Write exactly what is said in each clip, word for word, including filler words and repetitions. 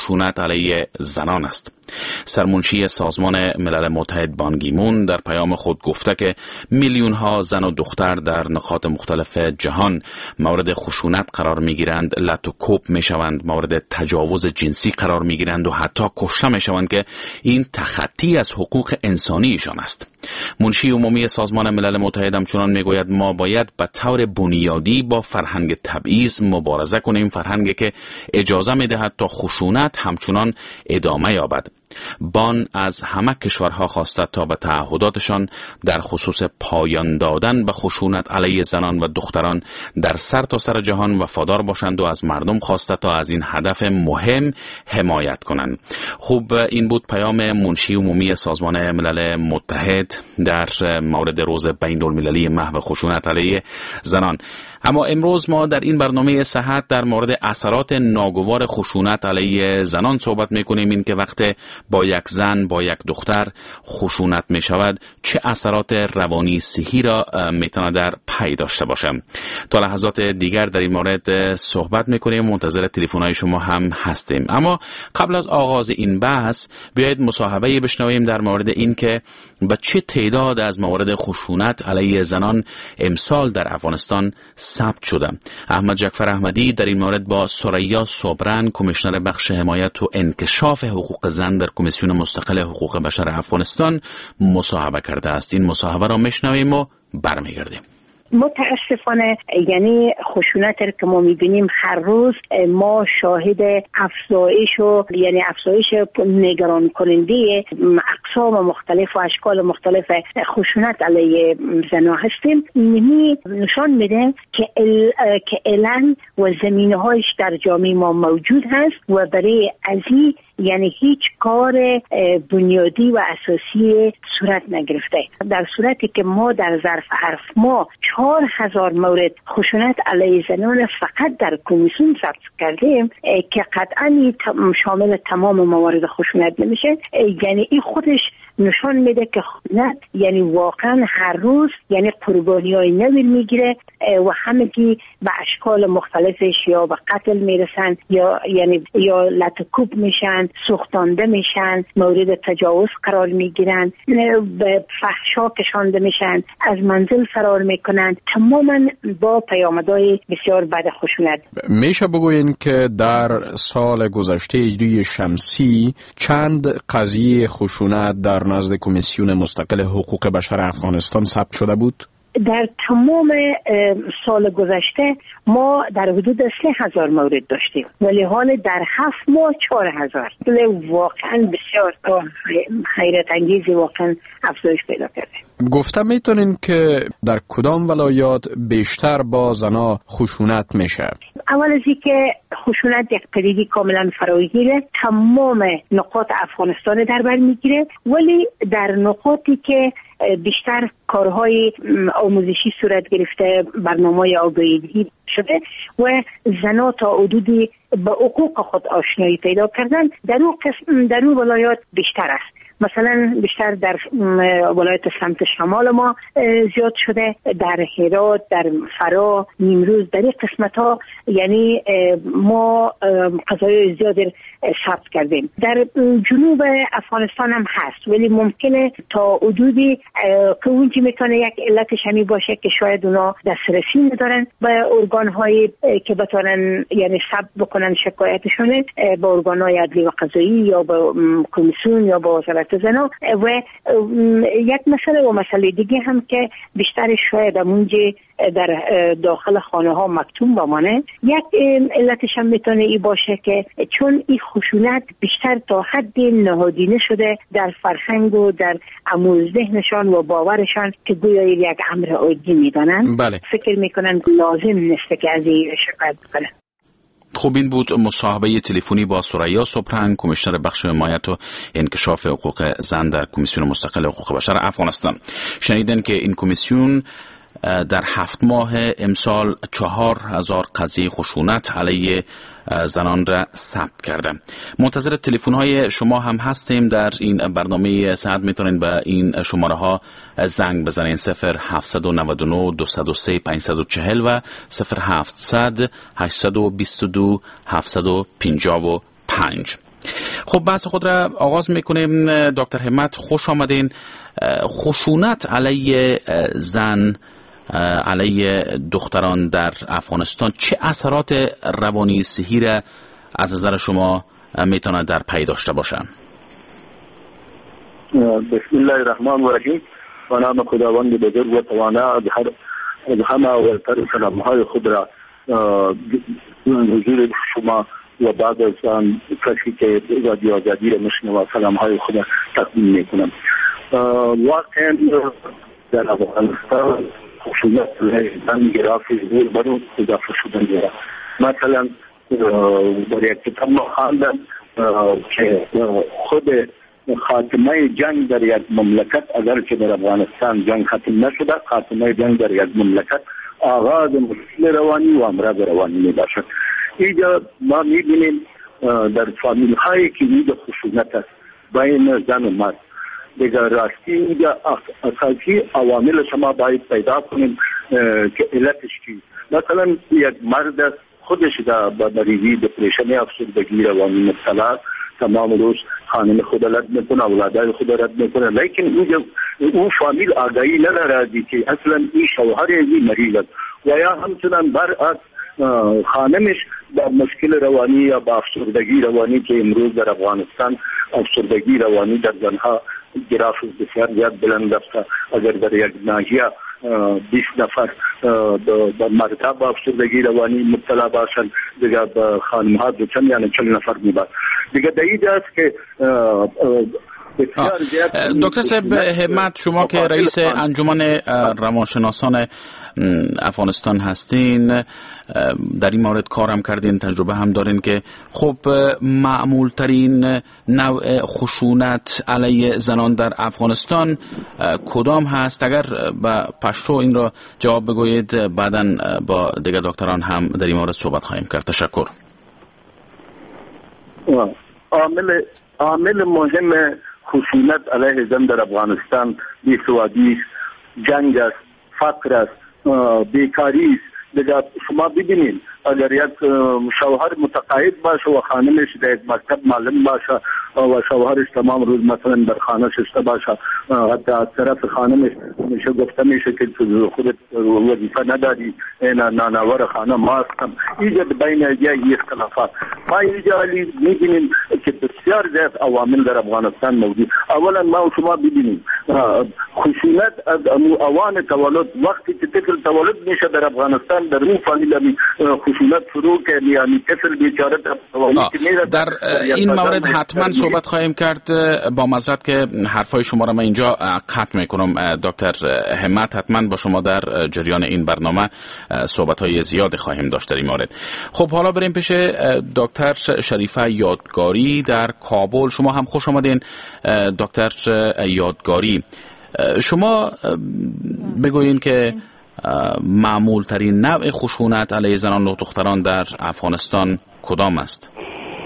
خشونت علیه زنان است. سرمنشی سازمان ملل متحد بان کی مون در پیام خود گفته که میلیون ها زن و دختر در نقاط مختلف جهان مورد خشونت قرار می گیرند، لط و کوب می شوند، مورد تجاوز جنسی قرار می گیرند و حتی کشته می شوند که این تخطی از حقوق انسانیشان است. منشی عمومی سازمان ملل متحد همچنان می گوید ما باید به طور بنیادی با فرهنگ تبعیض مبارزه کنیم، فرهنگی که اجازه می دهد تا خشونت همچنان ادامه یابد. بان از همه کشورها خواسته تا به تعهداتشان در خصوص پایان دادن به خشونت علیه زنان و دختران در سرتاسر سر جهان وفادار باشند و از مردم خواسته تا از این هدف مهم حمایت کنند. خوب، این بود پیام منشی عمومی سازمان ملل متحد در مورد روز بین المللی محو خشونت علیه زنان. اما امروز ما در این برنامه صحت در مورد اثرات ناگوار خشونت علیه زنان صحبت میکنیم. این که وقت با یک زن، با یک دختر خشونت می شود چه اثرات روانی صحی را میتونه در پی داشته باشه. تا لحظات دیگر در این مورد صحبت میکنیم، منتظر تلفن‌های شما هم هستیم. اما قبل از آغاز این بحث بیایید مصاحبه بشنویم در مورد این که به چه تعداد از موارد خشونت علیه زنان امسال در افغانستان ثبت شده. احمد جعفر احمدی در این مورد با ثریا صبرن، کمیشنر بخش حمایت و انکشاف حقوق زن در کمیسیون مستقل حقوق بشر افغانستان مصاحبه کرده است. این مصاحبه را میشنویم و برمیگردیم. متاسفانه یعنی خشونت که ما میبینیم هر روز ما شاهد افزایش و یعنی افزایش نگران کننده اقسام مختلف و اشکال مختلف خشونت علیه زنان هستیم. اینی نشان میده که ال... که علن و زمینه‌هایش در جامعه ما موجود هست و برای ازی یعنی هیچ کار بنیادی و اساسی صورت نگرفته. در صورتی که ما در ظرف حرف ما چهار هزار مورد خشونت علیه زنان فقط در کمیسیون ثبت کردیم که قطعا شامل تمام موارد خشونت نمیشه. یعنی این خودش نشان میده که خشونت یعنی واقعا هر روز یعنی قربانی‌های نوی میگیره و همگی به اشکال مختلفش یا به قتل میرسن یا یعنی یا لطکوب میشن، سوختانده میشن، مورد تجاوز قرار میگیرن، به فحشا کشانده میشن، از منزل فرار میکنن، تماما با پیامدهای بسیار بد خشونت. میشه بگوین که در سال گذشته هجری شمسی چند قضیه خشونت در نزد کمیسیون مستقل حقوق بشر افغانستان ثبت شده بود؟ در تمام سال گذشته ما در حدود سه هزار مورد داشتیم ولی حال در هفت ماه چهار هزار. واقعا بسیار حیرت انگیزی واقعا افزایش پیدا کرده. گفته میتونین که در کدام ولایات بیشتر با زنا خشونت میشه؟ اول از این که خشونت یک پدیده کاملا فراگیره، تمام نقاط افغانستان در بر میگیره، ولی در نقاطی که بیشتر کارهای آموزشی صورت گرفته، برنامه‌های آگاهی شده و زنا تا حدودی به حقوق خود آشنایی پیدا کردن، در اون قسم در اون ولایات بیشتر است. مثلا بیشتر در ولایت سمت شمال ما زیاد شده، در هرات، در فرا، نیمروز، در این قسمت ها یعنی ما قضایای زیاد ثبت کردیم. در جنوب افغانستان هم هست ولی ممکنه تا حدودی که اونجی میتونه یک علتش همی باشه که شاید اونا دسترسی ندارن به ارگان هایی که بتونن یعنی ثبت بکنن شکایتشونه، به ارگان های عدلی و قضایی یا به کمیسیون یا به وزارت زنا. و یک مسئله و مسئله دیگه هم که بیشتر شاید اونجا در داخل خانه ها مکتوم بمانه، یک علتش هم میتونه ای باشه که چون این خشونت بیشتر تا حد نهادینه شده در فرهنگ و در عمول ذهنشان و باورشان که گویا یک امر عادی میدانن. بله. فکر میکنن لازم نیست که از این شکایت بکنن. خب، این بود مصاحبه تلفنی با ثریا صبرن، کمیشنر بخش حمایت و انکشاف حقوق زن در کمیسیون مستقل حقوق بشر افغانستان. شنیدن که این کمیسیون در هفت ماه امسال چهار هزار قضیه خشونت علیه زنان را ثبت کرده. منتظر تلفن های شما هم هستیم. در این برنامه ساعت میتونین به این شماره ها زنگ بزنین: صفر هفت نه نه دو صفر سه پنج چهار صفر و صفر هفتصد هشتصد و بیست و دو هفتصد و پنجاه و پنج. خب بحث خود را آغاز میکنیم. دکتر همت خوش آمدین. خشونت علیه زن، علیه دختران در افغانستان چه اثرات روانی صحی را از نظر شما میتونه در پی داشته باشه؟ بسم الله الرحمن الرحیم. به نام خداوند بزرگ و توانا. از همه اولتر سلامهای خود را حضور شما و بعد از آن کسی که رادیو آزادی را میشنوه سلامهای خود را تقدیم میکنم. واقعا در افغانستان خشونت زن گرافی زور برو اضافه شدن داره. مثلا در یک کتاب ما خواندم که خود خاتمه جنگ در یک مملکت، اگر که در افغانستان جنگ ختم نشده، خاتمه جنگ در یک مملکت آغاز مشکل روانی و امراض روانی می باشد. اینجا ما می بینیم در فامیل هایی که اینجا خشونت است بین زن و مرد. دیگر راستی اینجا اساسی عوامل شما باید پیدا کنیم که علتش چی. مثلا یک مرد خودش در مریضی دپرشن افسردگی روانی مبتلا، تمام روز خانم خود رد میکنه، اولادای خود رد میکنه، لیکن اینجا او فامیل آگاهی نداره که اصلا این شوهر این مریض است و یا همچنان برعکس خانمش با مشکل روانی یا با افسردگی روانی که امروز در افغانستان افسردگی روانی در زنها گراف بسیار زیاد بلند است. اگر در یک ناحیه بیست نفر در مردا با افسردگی روانی مبتلا باشند، دیگه با خانم‌ها دو چند یعنی چل نفر میباشند. دیگه در اینجا است که دکتر صاحب همت، شما که رئیس انجمن روانشناسان افغانستان هستین، در این مورد کار هم کردین، تجربه هم دارین که خب معمول ترین نوع خشونت علیه زنان در افغانستان کدام هست؟ اگر به پشتو این را جواب بگویید، بعداً با دیگر دکتران هم در این مورد صحبت خواهیم کرد. تشکر. عامل عامل مهم خشونت علیه زن در افغانستان بیسوادی، جنگ است، فقر است، بیکاری است. دیگه شما ببینید اگر یک شوهر متقاعد باشه و خانمش در یک مکتب معلم باشه و شوهرش تمام روز مثلا در خانه شسته باشه، حتی از طرف خانمش میشه گفته میشه که تو خودت وظیفه نداری، اینا ناناور خانه ما هستم. اینجا بین یک اختلافات ما اینجا میبینیم که بسیار زیاد عوامل در افغانستان موجود. اولا ما شما ببینیم خشونت از اوان تولد، وقتی که طفل تولد میشه در افغانستان در اون فامیل خشونت شروع که یعنی طفل بیچاره در این مورد حتما صحبت خواهیم کرد. با معذرت که حرفای شما را من اینجا قطع میکنم دکتر همت، حتما با شما در جریان این برنامه صحبت های زیاد خواهیم داشت در این مورد. خب حالا بریم پیش دکتر شریفه یادگاری در کابل. شما هم خوش آمدین دکتر یادگاری. شما بگویین که معمول ترین نوع خشونت علیه زنان و دختران در افغانستان کدام است؟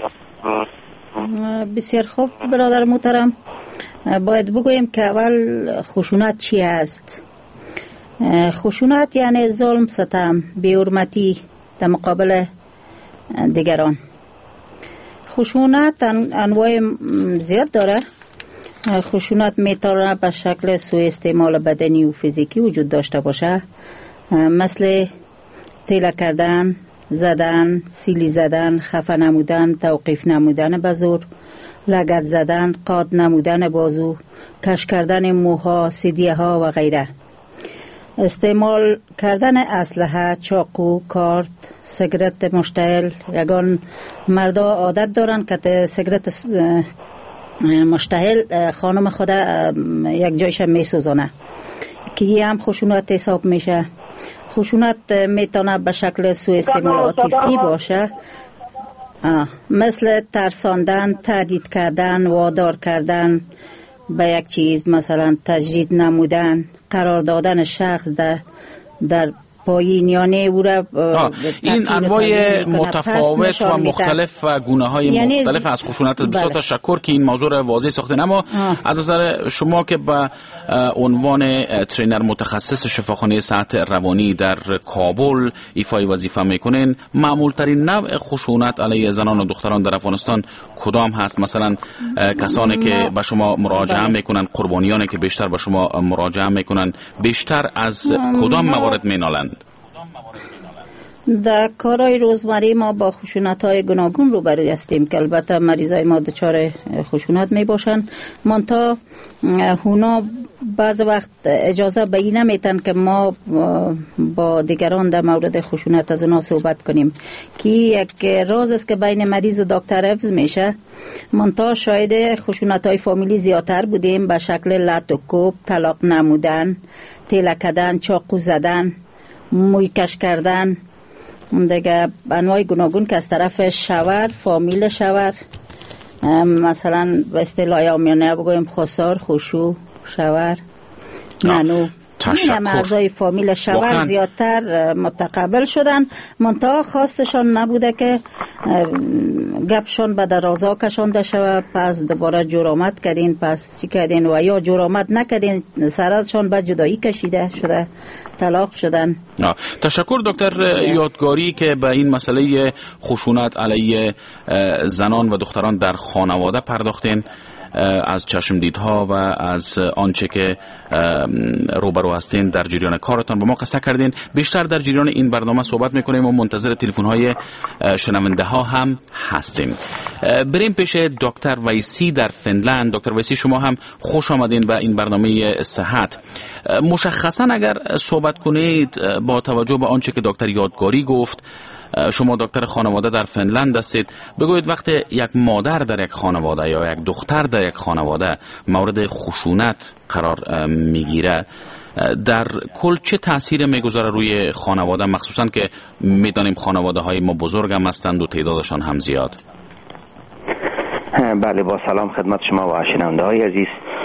بسیار خوب برادر محترم، باید بگوییم که اول خشونت چی است. خشونت یعنی ظلم، ستم، بی‌حرمتی در مقابل دیگران. خشونت انواع زیاد داره. خشونت میتونه به شکل سوء استعمال بدنی و فیزیکی وجود داشته باشه، مثل تیله کردن، زدن، سیلی زدن، خفه نمودن، توقیف نمودن به زور، لگد زدن، قاد نمودن بازو، کش کردن موها، سیدیه ها و غیره. استعمال کردن اسلحه، چاقو، کارت، سیگرت مشتعل. یگان مردا عادت دارن که سیگرت مشتعل خانم خود یک جایش میسوزانه که یه هم خشونت حساب میشه. خشونت میتونه به شکل سوء استعمال عاطفی باشه، مثل ترساندن، تهدید کردن، وادار کردن به یک چیز، مثلا تجدید نمودن، قرار دادن شخص در, در پایین، یعنی او را این انواع متفاوت و مختلف و گونه های یعنی مختلف از خشونت. بسیار تشکر که این موضوع را واضح ساختین. اما آه. از نظر شما که به عنوان ترینر متخصص شفاخانه صحت روانی در کابل ایفای وظیفه میکنین، معمول ترین نوع خشونت علیه زنان و دختران در افغانستان کدام هست؟ مثلا کسانی که به شما مراجعه میکنن، قربانیانی که بیشتر به شما مراجعه میکنن، بیشتر از کدام موارد مینالند؟ در کارهای روزمره ما با خشونت‌های گوناگون روبرو هستیم که البته مریضای ما دچار خشونت می باشن. منتها اونا بعض وقت اجازه به این نمیتن که ما با دیگران در مورد خشونت از اونا صحبت کنیم، که یک راز است که بین مریض و دکتر حفظ میشه. منتها شاید خشونت‌های فامیلی زیادتر بودیم، به شکل لط و کوب، طلاق نمودن، تیله کردن، چاقو زدن، موی کش کردن، دیگه انواع گوناگون که از طرف شوهر، فامیل شوهر، مثلا به اصطلاح عامیانه بگویم خسار، خشوع شوهر، نانو، این اعضای فامیل شوهر زیادتر متقبل شدن. منتها خواستشان نبوده که گپشان به درازا کشانده شود، پس دوباره جرامت کردین، پس چی کردین و یا جرامت نکردین، سرشان به جدایی کشیده شده، طلاق شدن. تشکر دکتر یادگاری که به این مسئله خشونت علیه زنان و دختران در خانواده پرداختین، از چشمدیدها و از آنچه که روبرو هستین در جریان کارتان با ما قصه کردین. بیشتر در جریان این برنامه صحبت میکنیم و منتظر تلفن های شنونده ها هم هستیم. بریم پیش دکتر ویسی در فنلند. دکتر ویسی، شما هم خوش آمدین به این برنامه صحت. مشخصا اگر صحبت کنید با توجه به آنچه که دکتر یادگاری گفت، شما دکتر خانواده در فنلند هستید، بگویید وقتی یک مادر در یک خانواده یا یک دختر در یک خانواده مورد خشونت قرار میگیره، در کل چه تأثیر میگذاره روی خانواده، مخصوصا که میدانیم خانواده های ما بزرگ هم هستند و تعدادشان هم زیاد؟ بله، با سلام خدمت شما و شنونده های عزیز.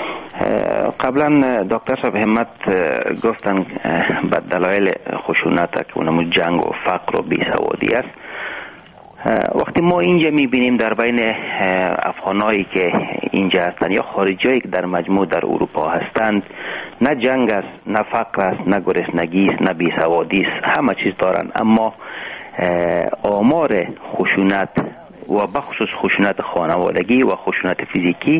قبلا دکتر صاحب همت گفتن به دلایل خشونت که اونمو جنگ و فقر و بیسوادی است. وقتی ما اینجا میبینیم در بین افغانایی که اینجا هستند یا خارجایی که در مجموع در اروپا هستند، نه جنگ است، نه فقر است، نه گرسنگی است، نه بیسوادی است، همه چیز دارن، اما آمار خشونت و بخصوص خشونت خانوادگی و خشونت فیزیکی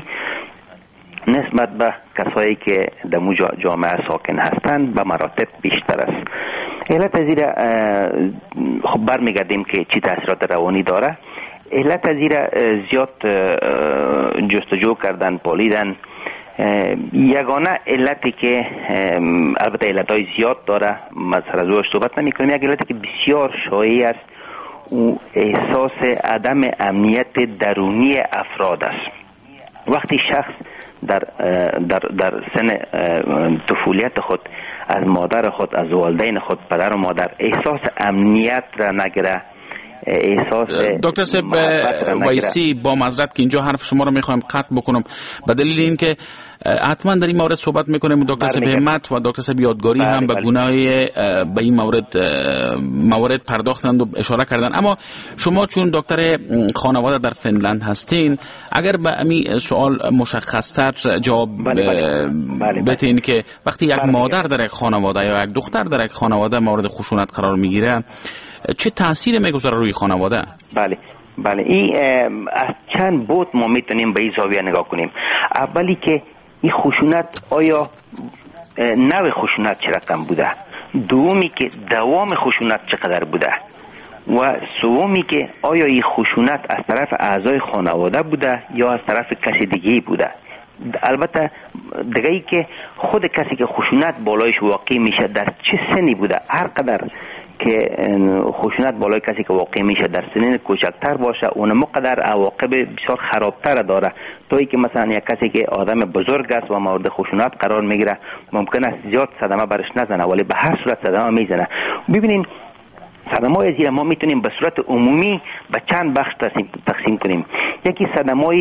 نسبت به کسایی که در جامعه ساکن هستند به مراتب بیشتر است. علت از این خب برمیگردیم که چی تاثیرات روانی داره. علت از این زیاد جستجو کردن، پالیدن. یگانه علتی که البته علتهای زیاد داره، مثلا از روش صحبت نمی کنیم، یک علتی که بسیار شایع است او احساس عدم امنیت درونی افراد است. وقتی شخص در در در سن طفولیت خود از مادر خود، از والدین خود، پدر و مادر احساس امنیت را نگیره، احساس دکتر صاحب ویسی، با معذرت که اینجا حرف شما رو میخوایم قطع بکنم، به دلیل اینکه حتما در این مورد صحبت میکنیم. دکتر صاحب همت و دکتر صاحب یادگاری بله هم به گونه‌های به این مورد موارد پرداختند و اشاره کردن. اما شما چون دکتر خانواده در فنلند هستین، اگر به همین سوال مشخص‌تر جواب بله بله. بله بتین که وقتی یک بله مادر در یک خانواده یا یک دختر در یک خانواده مورد خشونت قرار میگیره، چه تأثیری میگذاره روی خانواده؟ بله بله، این از چند بود ما میتونیم به این زاویه نگاه کنیم. اولی که این خشونت آیا نوع خشونت چه رقم بوده، دومی که دوام خشونت چقدر بوده، و سومی که آیا این خشونت از طرف اعضای خانواده بوده یا از طرف کسی دیگه بوده. البته دیگه ای که خود کسی که خشونت بالایش واقع میشه در چه سنی بوده. هر قدر که خشونت بالای کسی که واقع میشه در سنین کوچکتر باشه، اون مقدر عواقب بسیار خرابتر داره تا ای که مثلا یک کسی که آدم بزرگ است و مورد خشونت قرار میگیره ممکن است زیاد صدمه برش نزنه، ولی به هر صورت صدمه میزنه. ببینین صدمه‌های زیر ما میتونیم به صورت عمومی به چند بخش تقسیم کنیم. یکی صدمه‌های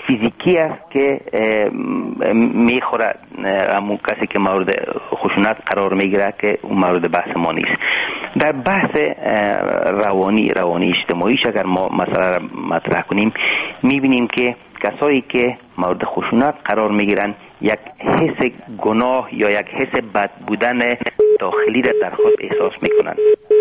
فیزیکی است که میخوره همون کسی که مورد خشونت قرار میگیره که اون مورد بحث ما نیست. در بحث روانی روانی اجتماعیش اگر ما مسئله را مطرح کنیم میبینیم که کسایی که مورد خشونت قرار میگیرن یک حس گناه یا یک حس بد بودن داخلی را در خود احساس میکنن.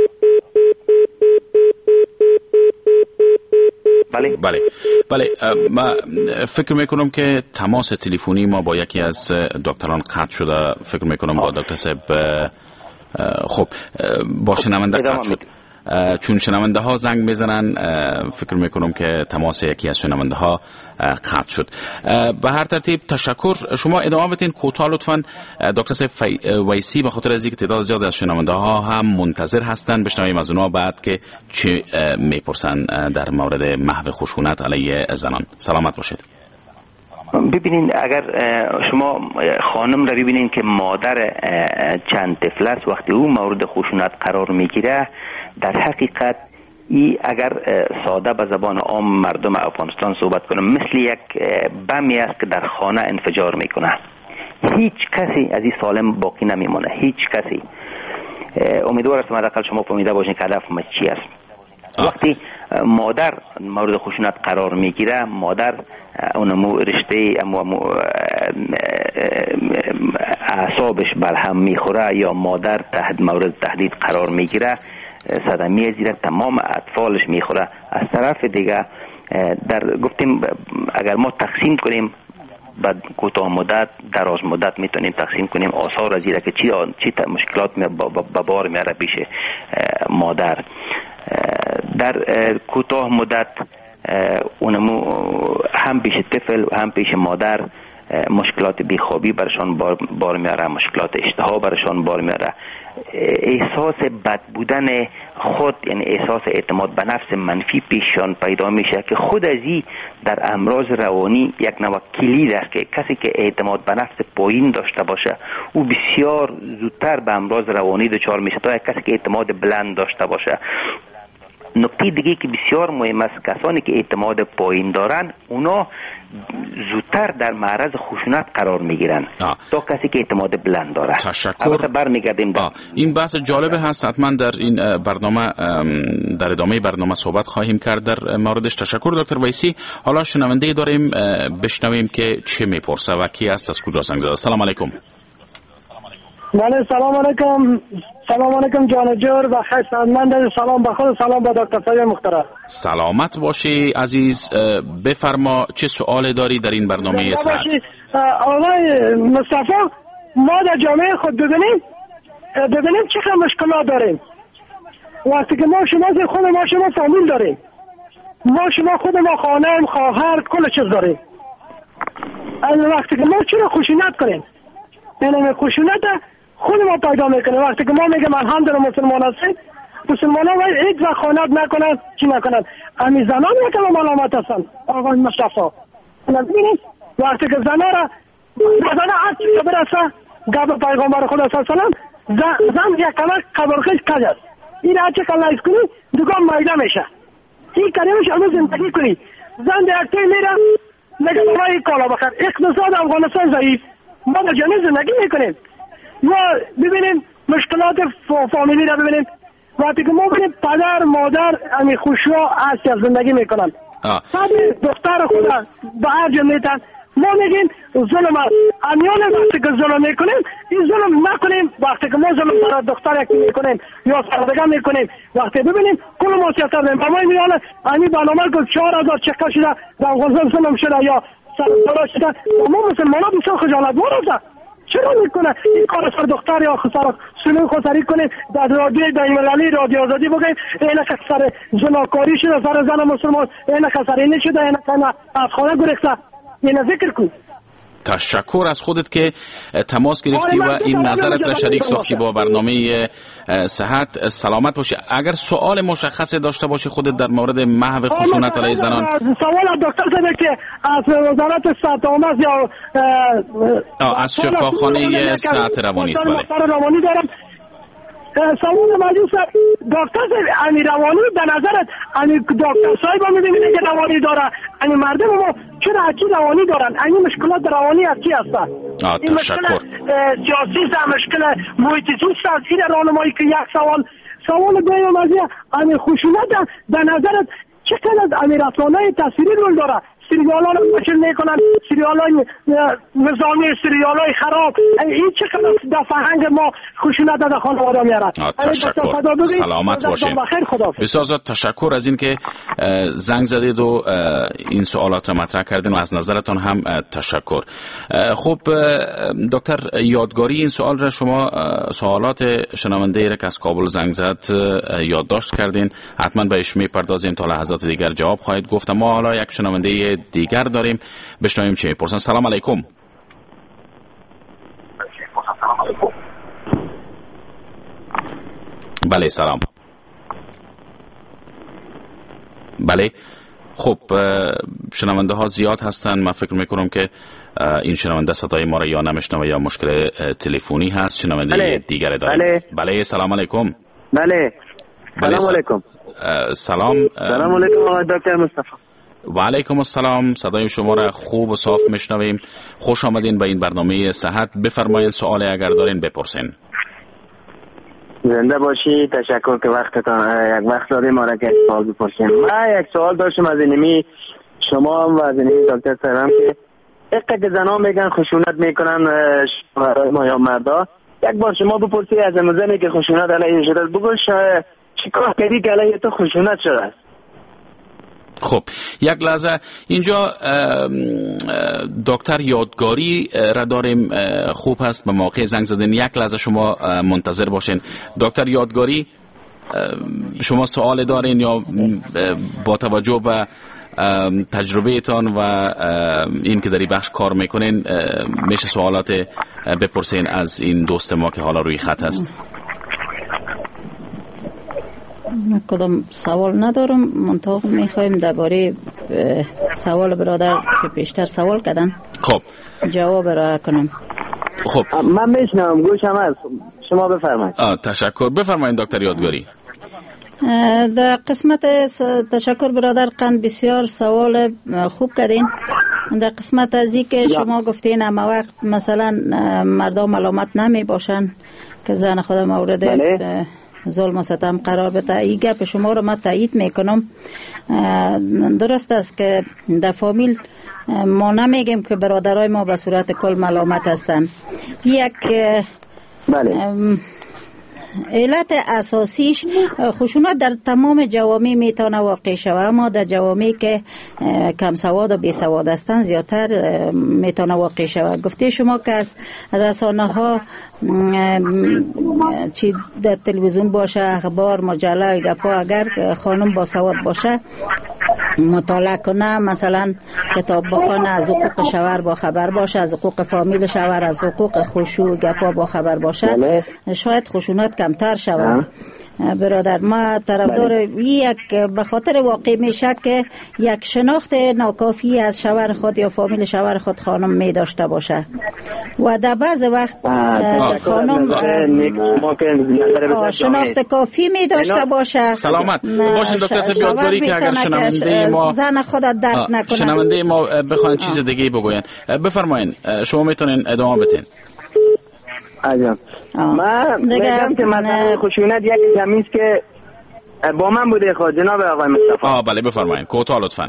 بله بله بله ما فکر میکنم که تماس تلفنی ما با یکی از دکتران قطع شده. فکر میکنم با دکتر صاحب خب با شنونده قطع شد. چون شنونده ها زنگ میزنن فکر میکنم که تماس یکی از شنونده ها قطع شد. به هر ترتیب تشکر. شما ادامه بدین کوتاه لطفاً. دکتر صاحب ویسی به خاطر از اینکه تعداد زیاد از شنونده ها هم منتظر هستن بشنویم از اونها بعد که چه میپرسن در مورد محو خشونت علیه زنان. سلامت باشید. ببینید اگر شما خانم را ببینید که مادر چند طفل است وقتی او مورد خشونت قرار میگیره در حقیقت ای اگر ساده به زبان عام مردم افغانستان صحبت کنم مثل یک بمی است که در خانه انفجار میکنه. هیچ کسی از این سالم باقی نمیمونه، هیچ کسی. امیدوار هستم حداقل شما فهمیده باشین که هدف ما چی است. وقتی مادر مورد خشونت قرار میگیره مادر اونمو رشته اعصابش برهم میخوره یا مادر تحت مورد تهدید قرار میگیره صدمه زیر تمام اطفالش میخوره. از طرف دیگه در گفتیم اگر ما تقسیم کنیم بعد کوتاه مدت دراز مدت میتونیم تقسیم کنیم آثار از که چی چی مشکلات به بار میاره پیش مادر. در کوتاه مدت اونمو هم پیش طفل و هم پیش مادر مشکلات بیخوابی برشان بار, بار میاره، مشکلات اشتها برشان بار میاره، احساس بد بودن خود یعنی احساس اعتماد به نفس منفی پیششان پیدا میشه که خود ازی در امراض روانی یک نوع کلید است که کسی که اعتماد به نفس پایین داشته باشه او بسیار زودتر به امراض روانی دچار میشه تا یک کسی که اعتماد بلند داشته باشه. نکته دیگه که بسیار مهم است کسانی که اعتماد پایین دارن اونا زودتر در معرض خشونت قرار میگیرن تا کسی که اعتماد بلند داره. تشکر. برمیگردیم در این بحث جالب هست، حتما در این برنامه در ادامه برنامه صحبت خواهیم کرد در موردش. تشکر دکتر ویسی. حالا شنونده داریم بشنویم که چه میپرسه و کی است از کجا زنگ زده. سلام علیکم. بله سلام علیکم. سلام علیکم جان جور و خیر سلامت. سلام به خود، سلام به دکتر صاحب محترم. سلامت باشی عزیز. بفرما چه سوالی داری در این برنامه صحت؟ آقای مصطفی ما در جامعه خود ببینیم ببینیم چقدر مشکلات داریم. وقتی که ما شما خود ما شما فامیل داریم، ما شما خود ما خانم خواهر کل چیز داریم. وقتی که ما چرا خشونت کنیم؟ یعنی خشونت خود ما پیدا میکنه. وقتی که ما میگم الحمدلله مسلمان هستیم، مسلمان ها هیچ وقت خیانت نکنن چی نکنن. امی زنان که ملامت هستن آقای مصطفی ببینید وقتی که زنها را زن هر چی که برسه گب پیغمبر خدا صلی الله علیه و سلم زن یک کمر قبرخیز کج است. این هر چی که لایز کنی دوگان میده میشه. این کریمش همه زندگی کنی. زن در اکتی میره میگه برای کالا بخر. اقتصاد افغانستان ضعیف، ما در جامعه زندگی میکنیم. ما ببینیم مشکلات فامیلی را ببینیم. وقتی که ما ببینیم پدر مادر امی خوشا از زندگی میکنن بعد دختر خدا به هر جا میتن ما میگیم ظلم است. امیان وقتی که ظلم میکنیم این ظلم نکنیم. وقتی که ما ظلم برای دختر یکی میکنیم یا سردگان میکنیم وقتی ببینیم کل ما سیاست داریم. برای میانه امی برنامه که چهار هزار چکه شده در افغانستان ظلم شده یا سردگان شده ما مسلمان ها بسیار خجالت بار هستن. چرا میکنه این کار سر دختر یا خسارت سلوک خساری کنیم در رادیو بین المللی رادیو آزادی بگیم اینه که سر زناکاری شده سر زن مسلمان اینه که سر اینه شده اینه که از خانه گرفته اینه ذکر کن. تشکر از خودت که تماس گرفتی و این نظرت را شریک ساختی با برنامه صحت. سلامت باشی. اگر سوال مشخص داشته باشی خودت در مورد محو خشونت علیه زنان. سوال دکتر صاحب که از وزارت صحت آمد یا از شفاخانه صحت روانی است. بله روانی دارم. سوال مجلس دکتر صاحب امی روانی به نظرت امی دکتر صاحب میبینه که روانی داره امی مردم ما چرا اکی روانی دارن؟ این مشکلات روانی اکی هستن. این مشکل سیاسی است، مشکل محیط زیست است. این راهنمایی که یک سوال سوال دوم از این خشونت در نظرت چقدر از امیراتوانای تصویری رول داره؟ سریال ها رو بچل میکنن، سریال های نظامی، سریال های خراب. این چقدر در فرهنگ ما خشونت در خانواده میارد. تشکر، سلامت باشین. بسیار زیاد تشکر از این که زنگ زدید و این سوالات را مطرح کردین و از نظرتان هم تشکر. خب دکتر یادگاری، این سوال را شما سوالات شنونده را که از کابل زنگ زد یادداشت کردین، حتما بهش میپردازیم، تا لحظات دیگر جواب خواهید گفت. ما حالا یک شنونده دیگر داریم، بشنویم چه میپرسن. سلام علیکم. بله سلام. بله خب شنونده ها زیاد هستن، من فکر میکنم که این شنونده صدای ما را یا نمیشنوه یا مشکل تلفنی هست. شنونده بله. دیگر داریم. بله. بله سلام علیکم. بله بله سلام علیکم. سلام سلام علیکم آقای دکتر مصطفی. و علیکم السلام، صدای شما را خوب و صاف میشنویم. خوش آمدین به این برنامه صحت. بفرمایید سوالی اگر دارین بپرسین. زنده باشی، تشکر که وقتتان یک وقت دادیم ما را که سوال بپرسیم. من یک سوال داشتم از اینمی شما و از اینمی دکتر سرم که اقا که زنها میگن خشونت میکنن شوهرای ما یا مردا، یک بار شما بپرسی از زنی که خشونت علیه شده بگوش چیکار کردی که علیه تو خشونت شده است؟ خب یک لحظه اینجا دکتر یادگاری را داریم. خوب هست به موقع زنگ زدن، یک لحظه شما منتظر باشین. دکتر یادگاری شما سوال دارین یا با توجه به تجربه تان و این که در این بخش کار میکنین میشه سوالات بپرسین از این دوست ما که حالا روی خط هست؟ کدام سوال ندارم، منطقه میخوایم درباره سوال برادر که پیشتر سوال کردن خب جواب را کنم. خب من میشنم، گوشم هست، شما بفرمایید. تشکر، بفرمایید دکتر یادگاری. در قسمت تشکر برادر قند بسیار سوال خوب کردین. در قسمت از این که شما گفتین اما وقت مثلا مردم ملامت نمی باشن که زن خود مورد بله. ظلم و ستم قرار بده، این گپ شما رو من تایید میکنم. درست است که در فامیل ما نمیگیم که برادرای ما به صورت کل ملامت هستند. یک بله. علت اساسیش خشونت در تمام جوامع میتونه واقع شود، اما در جوامعی که کم سواد و بی سواد هستند زیادتر میتونه واقع شود. گفته شما که از رسانه ها چی در تلویزیون باشه، اخبار، مجله، گپا، اگر خانم با سواد باشه مطالعه کنه، مثلا کتاب بخونه، از حقوق شوهر با خبر باشه، از حقوق فامیل شوهر، از حقوق خشوع گپا با خبر باشه، شاید خشونت کمتر شود. برادر ما طرفدار یک به خاطر واقع میشه که یک شناخت ناکافی از شوهر خود یا فامیل شوهر خود خانم می داشته باشه و در بعض وقت خانم شناخت کافی می داشته باشه. سلامت باشین دکتر یادگاری که اگر شنونده ما زن خود درک نکنه، شنونده ما بخواین چیز دیگه بگوین بفرمایین، شما میتونین ادامه بدین. عجب. من میگم که مثلا خشونت یک تمیز که با من بوده خود جناب آقای مصطفی. آه بله بفرمایید کوتاه لطفاً.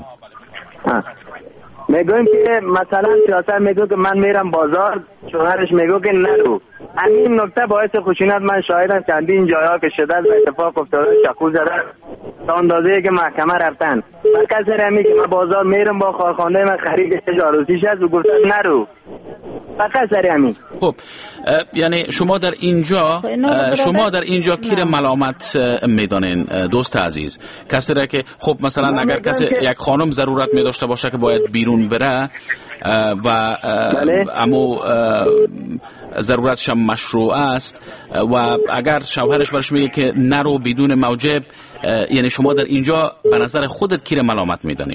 میگویم که مثلا سیاست میگو که من میرم بازار، شوهرش میگو که نرو. همین نکته باعث خشونت من شاهدم چندین جاها که شده و اتفاق افتاده، چاقو زدن تا اندازه‌ای که محکمه رفتن. من کسی رمی که من بازار میرم با کارخانه من خرید جاروسیش هست و گفتن نرو. فقط سری همین. خب یعنی شما در اینجا شما در اینجا کیر ملامت میدانین دوست عزیز؟ کسی را که خب مثلا اگر کسی یک خانم ضرورت می داشته باشه که باید بیرون بره و اما ضرورتش هم مشروع است و اگر شوهرش برش میگه که نرو بدون موجب، یعنی شما در اینجا به نظر خودت کیر ملامت میدانی؟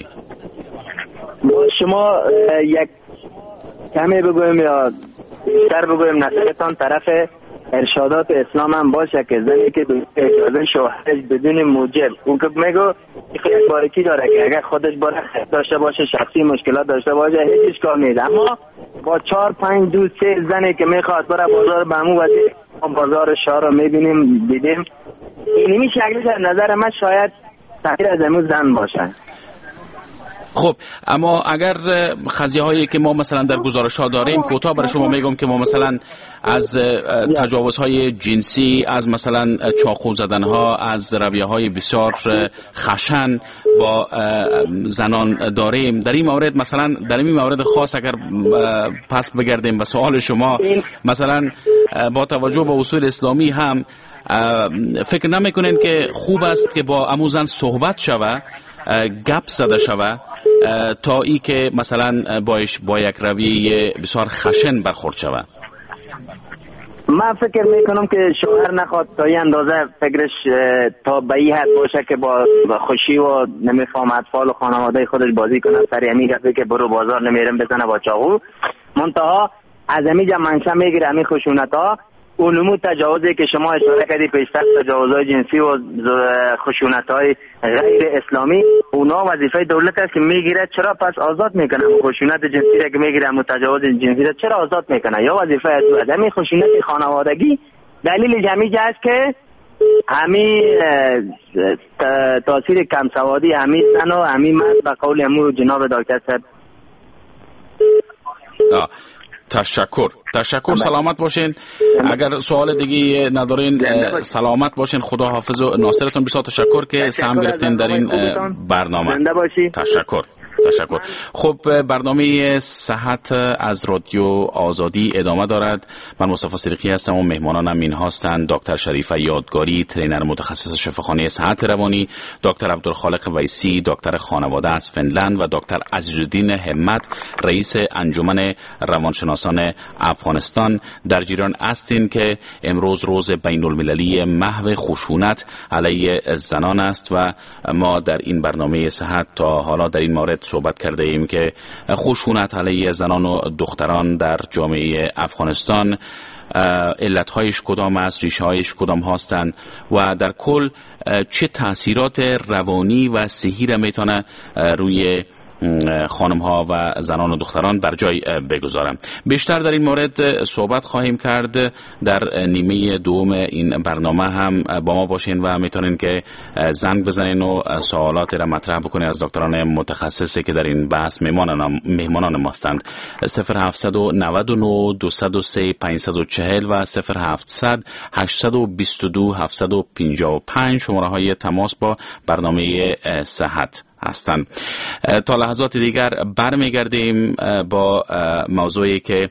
شما یک کمی بگویم یا بیشتر بگویم نظرتان طرف ارشادات اسلام هم باشه که زنی که اجازه شوهرش بدون موجب اون که میگو خیلی باریکی داره که اگر خودش باره داشته باشه، شخصی مشکلات داشته باشه، هیچ اشکال نیست. اما با چهار پنج دو سه زنی که میخواد بره بازار بمو و بازار شهر رو میبینیم دیدیم، اینمی شکلی در نظر من شاید تغییر از امروز زن باشه. خب اما اگر قضیه هایی که ما مثلا در گزارش ها داریم، کوتاه برای شما میگم که ما مثلا از تجاوزهای جنسی، از مثلا چاقو زدن ها، از رویه های بسیار خشن با زنان داریم. در این مورد مثلا در این مورد خاص اگر پس بگردیم و سوال شما، مثلا با توجه به اصول اسلامی هم فکر نمیکنین که خوب است که با اموزن صحبت شوه، گپ زده شوه تا ای که مثلا باش با یک رویه بسیار خشن برخورد شوه؟ من فکر میکنم که شوهر نخواد تا این اندازه فکرش تا به این حد باشه که با خوشی و نمیفهم اطفال و خانواده خودش بازی کنه سر همین گفته که برو بازار نمیرم بزنه با چاقو. منتها از همین جا منشأ میگیره همین خشونت ها. علوم تجاوزی که شما اشاره کردی پیشتر، تجاوزهای جنسی و خشونت‌های غیر اسلامی، اونا وظیفه دولت است که میگیره. چرا پس آزاد میکنه خشونت جنسی را که میگیره، تجاوز جنسی را چرا آزاد میکنه؟ یا وظیفه از همین خشونت خانوادگی دلیل جمعی است که همین تاثیر کم سوادی همین زن و همین مرد به قول امور جناب دکتر صاحب. تشکر تشکر سلامت باشین. اگر سوال دیگه ندارین سلامت باشین. خدا حافظ و ناصرتون. بسیار تشکر که سهم گرفتین در این برنامه. تشکر تشکر. خب برنامه صحت از رادیو آزادی ادامه دارد. من مصطفی صدیقی هستم و مهمانانم این هستند دکتر شریفه یادگاری، ترینر متخصص شفاخانه صحت روانی، دکتر عبدالخالق ویسی، دکتر خانواده از فنلند و دکتر عزیزالدین همت، رئیس انجمن روانشناسان افغانستان. در جریان هستین که امروز روز بین المللی محو خشونت علیه زنان است و ما در این برنامه صحت تا حالا در این مورد صحبت کرده ایم که خشونت علیه زنان و دختران در جامعه افغانستان علتهایش کدام است، ریشهایش کدام هستند و در کل چه تاثیرات روانی و صحی را میتونه روی خانم ها و زنان و دختران بر جای بگذارم. بیشتر در این مورد صحبت خواهیم کرد. در نیمه دوم این برنامه هم با ما باشین و میتونین که زنگ بزنین و سوالات را مطرح بکنین از دکتران متخصصی که در این بحث مهمانان مهمانان ماستند. صفر هفت نه نه دو صفر سه پنج چهار و صفر هفتصد هشتصد و بیست و دو هفتصد و پنجاه و پنج شماره های تماس با برنامه صحت هستند. تا لحظات دیگر برمیگردیم با موضوعی که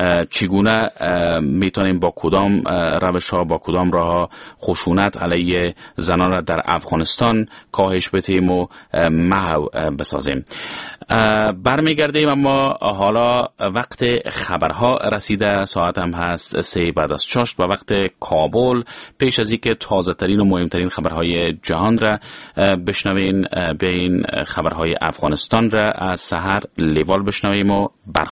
چگونه میتونیم با کدام روش ها با کدام راه ها خشونت علیه زنان را در افغانستان کاهش بدهیم و محو بسازیم. برمیگردیم اما حالا وقت خبرها رسیده. ساعت هم هست سه بعد از چاشت و وقت کابل. پیش از اینکه تازه ترین و مهمترین خبرهای جهان را بشنوین، به این خبرهای افغانستان را از سحر لیوال بشنویم و برخ